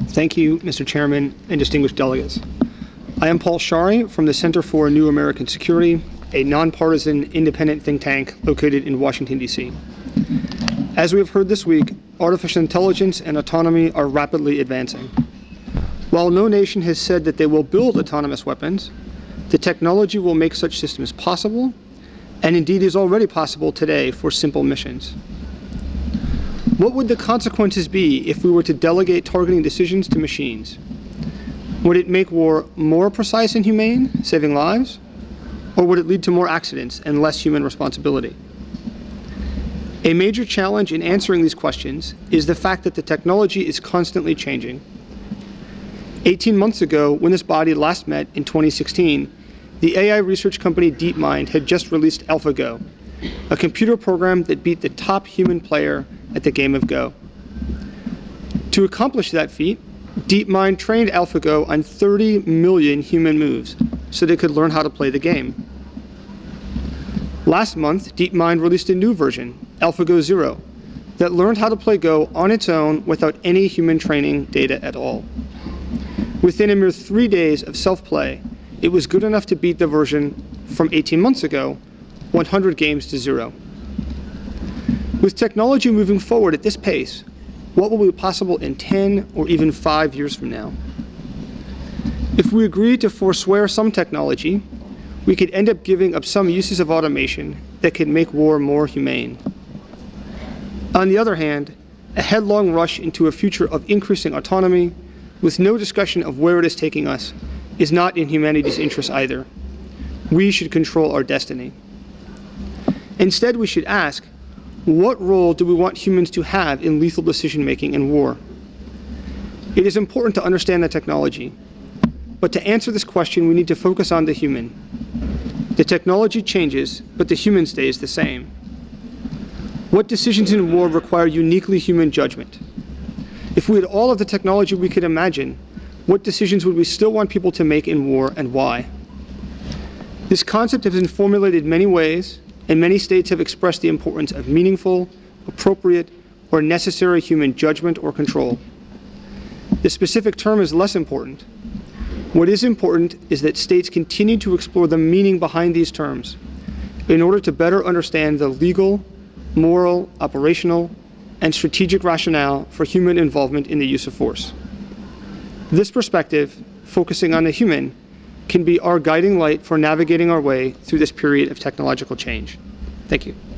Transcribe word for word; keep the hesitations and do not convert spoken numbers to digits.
Thank you, Mister Chairman and distinguished delegates. I am Paul Shari from the Center for New American Security, a nonpartisan independent think tank located in Washington, D C As we have heard this week, artificial intelligence and autonomy are rapidly advancing. While no nation has said that they will build autonomous weapons, the technology will make such systems possible, and indeed is already possible today for simple missions. What would the consequences be if we were to delegate targeting decisions to machines? Would it make war more precise and humane, saving lives? Or would it lead to more accidents and less human responsibility? A major challenge in answering these questions is the fact that the technology is constantly changing. eighteen months ago, when this body last met in twenty sixteen, the A I research company DeepMind had just released AlphaGo, a computer program that beat the top human player at the game of Go. To accomplish that feat, DeepMind trained AlphaGo on thirty million human moves so they could learn how to play the game. Last month, DeepMind released a new version, AlphaGo Zero, that learned how to play Go on its own without any human training data at all. Within a mere three days of self-play, it was good enough to beat the version from eighteen months ago, one hundred games to zero. With technology moving forward at this pace, what will be possible in ten or even five years from now? If we agree to forswear some technology, we could end up giving up some uses of automation that could make war more humane. On the other hand, a headlong rush into a future of increasing autonomy, with no discussion of where it is taking us, is not in humanity's interest either. We should control our destiny. Instead, we should ask, what role do we want humans to have in lethal decision-making in war? It is important to understand the technology, but to answer this question, we need to focus on the human. The technology changes, but the human stays the same. What decisions in war require uniquely human judgment? If we had all of the technology we could imagine, what decisions would we still want people to make in war, and why? This concept has been formulated many ways, and many states have expressed the importance of meaningful, appropriate, or necessary human judgment or control. The specific term is less important. What is important is that states continue to explore the meaning behind these terms in order to better understand the legal, moral, operational, and strategic rationale for human involvement in the use of force. This perspective, focusing on the human, can be our guiding light for navigating our way through this period of technological change. Thank you.